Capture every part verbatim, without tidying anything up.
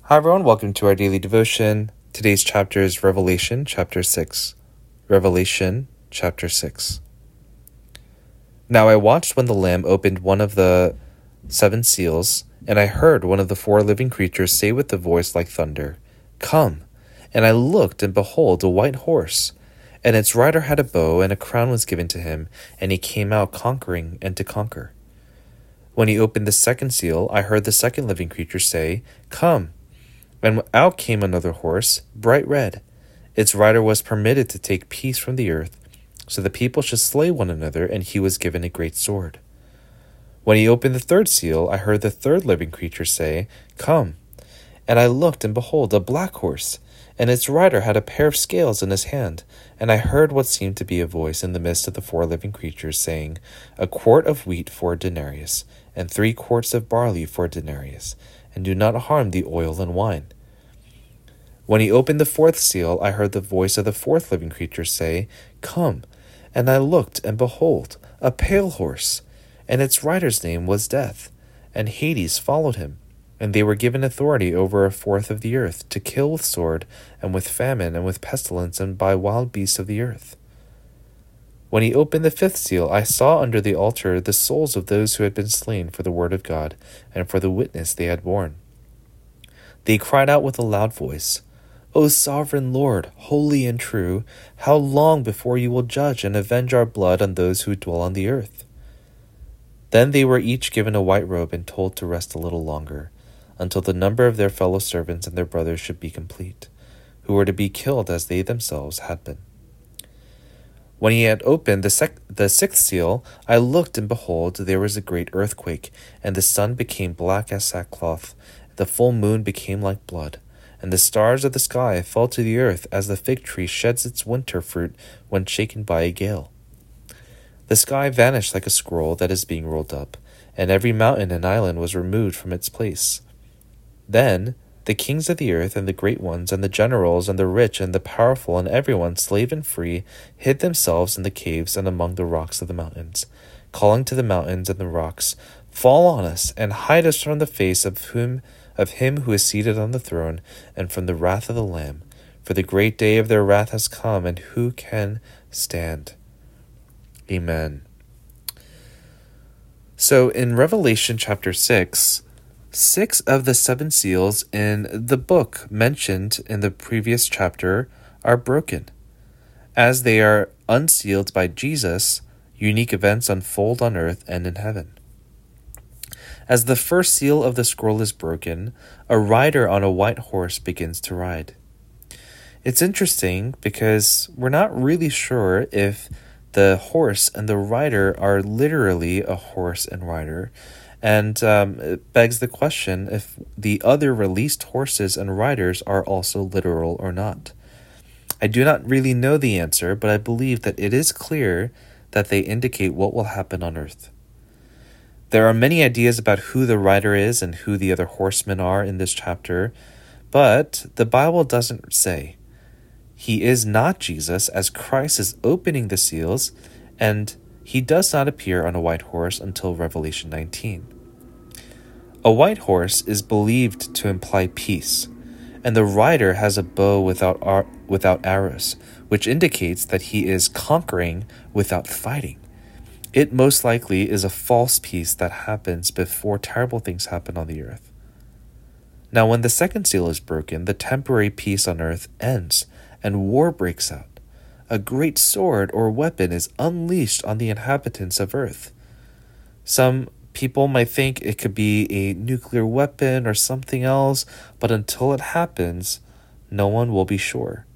Hi everyone, welcome to our daily devotion. Today's chapter is Revelation chapter six. Revelation chapter six. Now I watched when the Lamb opened one of the seven seals, and I heard one of the four living creatures say with a voice like thunder, "Come!" And I looked, and behold, a white horse, and its rider had a bow, and a crown was given to him, and he came out conquering and to conquer. When he opened the second seal, I heard the second living creature say, "Come!" And out came another horse, bright red. Its rider was permitted to take peace from the earth, so the people should slay one another, and he was given a great sword. When he opened the third seal, I heard the third living creature say, "Come!" And I looked, and behold, a black horse, and its rider had a pair of scales in his hand. And I heard what seemed to be a voice in the midst of the four living creatures, saying, "A quart of wheat for a denarius, and three quarts of barley for a denarius, and do not harm the oil and wine." When he opened the fourth seal, I heard the voice of the fourth living creature say, "Come!" And I looked, and behold, a pale horse, and its rider's name was Death, and Hades followed him. And they were given authority over a fourth of the earth, to kill with sword, and with famine, and with pestilence, and by wild beasts of the earth. When he opened the fifth seal, I saw under the altar the souls of those who had been slain for the word of God, and for the witness they had borne. They cried out with a loud voice, "O sovereign Lord, holy and true, how long before you will judge and avenge our blood on those who dwell on the earth?" Then they were each given a white robe and told to rest a little longer, until the number of their fellow servants and their brothers should be complete, who were to be killed as they themselves had been. When he had opened the, sec- the sixth seal, I looked, and behold, there was a great earthquake, and the sun became black as sackcloth, the full moon became like blood, and the stars of the sky fell to the earth as the fig tree sheds its winter fruit when shaken by a gale. The sky vanished like a scroll that is being rolled up, and every mountain and island was removed from its place. Then the kings of the earth, and the great ones, and the generals, and the rich, and the powerful, and everyone, slave and free, hid themselves in the caves and among the rocks of the mountains, calling to the mountains and the rocks, "Fall on us, and hide us from the face of whom of him who is seated on the throne, and from the wrath of the Lamb. For the great day of their wrath has come, and who can stand?" Amen. So in Revelation chapter six, six of the seven seals in the book mentioned in the previous chapter are broken. As they are unsealed by Jesus, unique events unfold on earth and in heaven. As the first seal of the scroll is broken, a rider on a white horse begins to ride. It's interesting because we're not really sure if the horse and the rider are literally a horse and rider, and um, it begs the question if the other released horses and riders are also literal or not. I do not really know the answer, but I believe that it is clear that they indicate what will happen on earth. There are many ideas about who the rider is and who the other horsemen are in this chapter, but the Bible doesn't say. He is not Jesus, as Christ is opening the seals, and he does not appear on a white horse until Revelation nineteen. A white horse is believed to imply peace, and the rider has a bow without ar- without arrows, which indicates that he is conquering without fighting. It most likely is a false peace that happens before terrible things happen on the earth. Now, when the second seal is broken, the temporary peace on earth ends, and war breaks out. A great sword or weapon is unleashed on the inhabitants of earth. Some people might think it could be a nuclear weapon or something else, but until it happens, no one will be sure.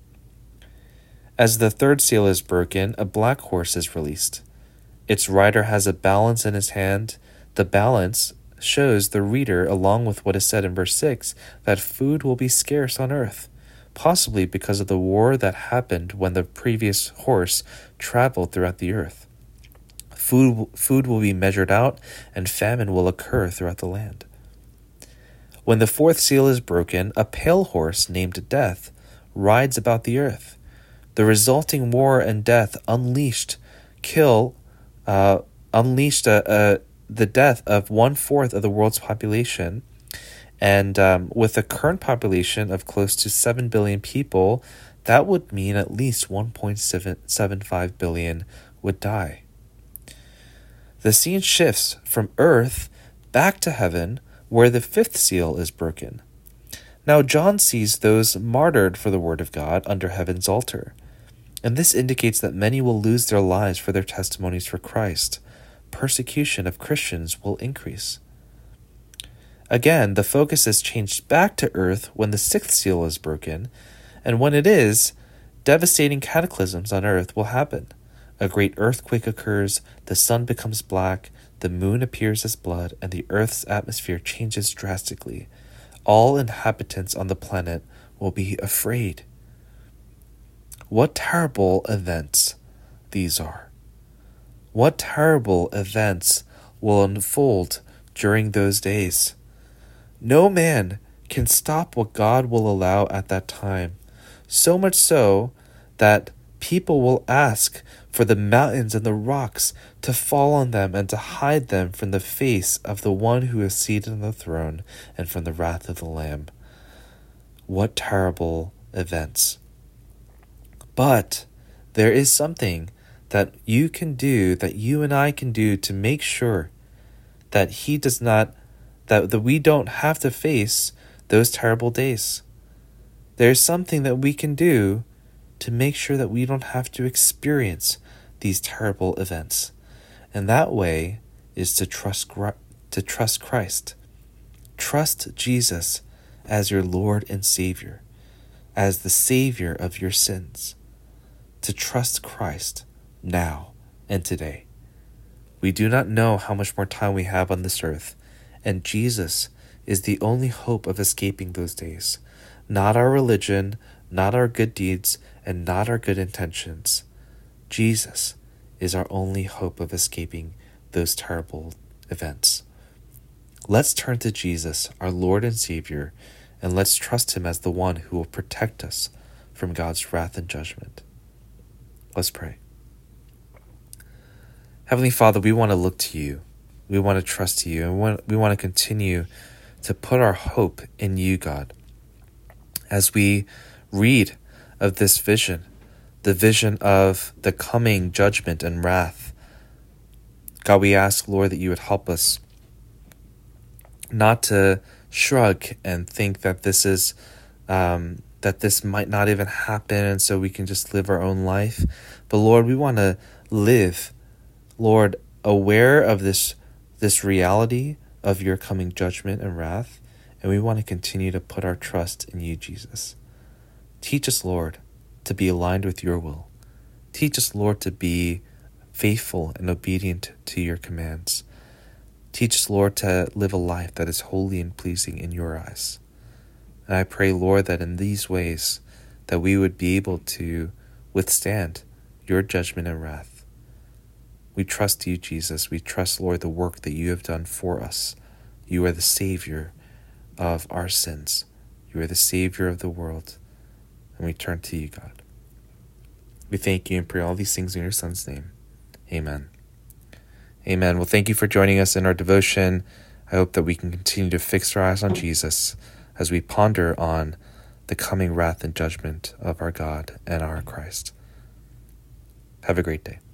As the third seal is broken, a black horse is released. Its rider has a balance in his hand. The balance shows the reader, along with what is said in verse six, that food will be scarce on earth, possibly because of the war that happened when the previous horse traveled throughout the earth. Food, food will be measured out, and famine will occur throughout the land. When the fourth seal is broken, a pale horse named Death rides about the earth. The resulting war and death unleashed kill Uh, unleashed a, a, the death of one-fourth of the world's population, And um, with a current population of close to seven billion people, that would mean at least one point seven five billion would die. The scene shifts from earth back to heaven, where the fifth seal is broken. Now John sees those martyred for the word of God under heaven's altar. And this indicates that many will lose their lives for their testimonies for Christ. Persecution of Christians will increase. Again, the focus is changed back to earth when the sixth seal is broken, and when it is, devastating cataclysms on earth will happen. A great earthquake occurs, the sun becomes black, the moon appears as blood, and the earth's atmosphere changes drastically. All inhabitants on the planet will be afraid. What terrible events these are. What terrible events will unfold during those days. No man can stop what God will allow at that time, so much so that people will ask for the mountains and the rocks to fall on them and to hide them from the face of the one who is seated on the throne and from the wrath of the Lamb. What terrible events. But there is something that you can do, that you and I can do to make sure that he does not, that, that we don't have to face those terrible days. There's something that we can do to make sure that we don't have to experience these terrible events. And that way is to trust to trust Christ. Trust Jesus as your Lord and Savior, as the Savior of your sins. To trust Christ now and today. We do not know how much more time we have on this earth, and Jesus is the only hope of escaping those days. Not our religion, not our good deeds, and not our good intentions. Jesus is our only hope of escaping those terrible events. Let's turn to Jesus, our Lord and Savior, and let's trust him as the one who will protect us from God's wrath and judgment. Let's pray. Heavenly Father, we want to look to you. We want to trust you, and we want, we want to continue to put our hope in you, God. As we read of this vision, the vision of the coming judgment and wrath, God, we ask, Lord, that you would help us not to shrug and think that this is um, that this might not even happen, and so we can just live our own life. But Lord, we want to live, Lord, aware of this this reality of your coming judgment and wrath, and we want to continue to put our trust in you, Jesus. Teach us, Lord, to be aligned with your will. Teach us, Lord, to be faithful and obedient to your commands. Teach us, Lord, to live a life that is holy and pleasing in your eyes. And I pray, Lord, that in these ways that we would be able to withstand your judgment and wrath. We trust you, Jesus. We trust, Lord, the work that you have done for us. You are the Savior of our sins. You are the Savior of the world. And we turn to you, God. We thank you and pray all these things in your Son's name. Amen. Amen. Well, thank you for joining us in our devotion. I hope that we can continue to fix our eyes on Jesus as we ponder on the coming wrath and judgment of our God and our Christ. Have a great day.